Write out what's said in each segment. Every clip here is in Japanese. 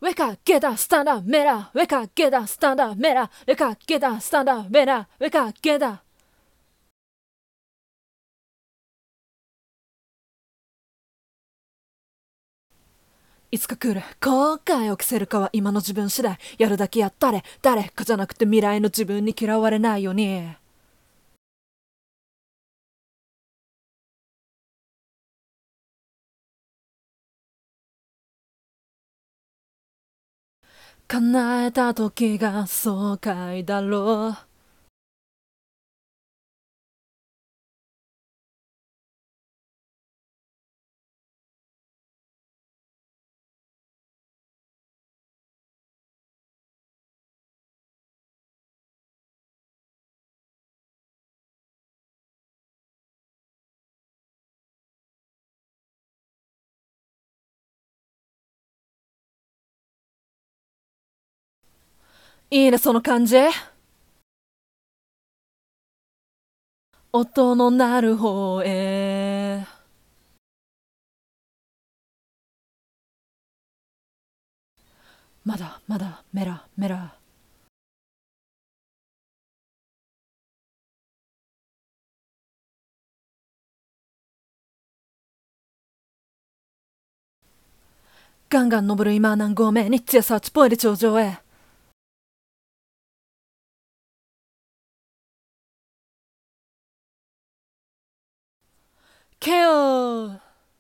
Weka, get up, stand up, mera. Weka, get up, stand up, mera. Weka, get up, stand up, mera. Weka, get up. いつか来る後悔を着せるかは今の自分次第。やるだけやったれ、誰かじゃなくて未来の自分に嫌われないように。叶えた時が爽快だろう。いいねその感じ。音の鳴る方へ。まだまだメラメラ。ガンガン登る今何合目、ニッチやサーチポイで頂上へ。ケオ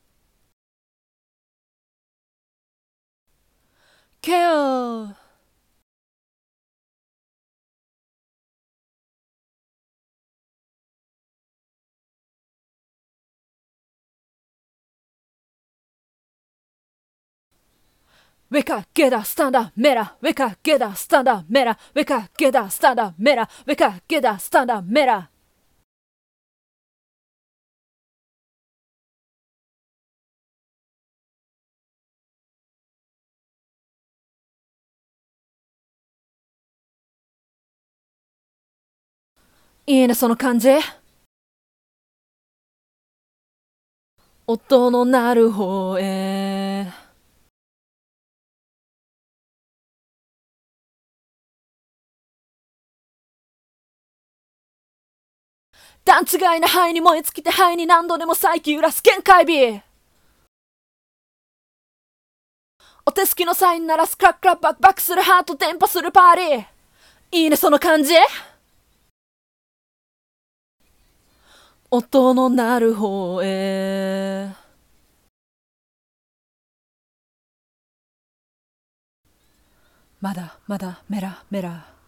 ケオ。Weka, get up, stand up, mera. Weka, get up, stand up, mera. Weka, get up, stand up, mera. Weka, get up, stand up, mera. いいねその感じ。音の鳴る方へ。段違いな肺に燃え尽きて肺に何度でも再起揺らす限界日。お手すきのサインならスクラックラッバックバックするハートテンポするパーリー。いいねその感じ。音の鳴る方へ。まだまだメラメラ。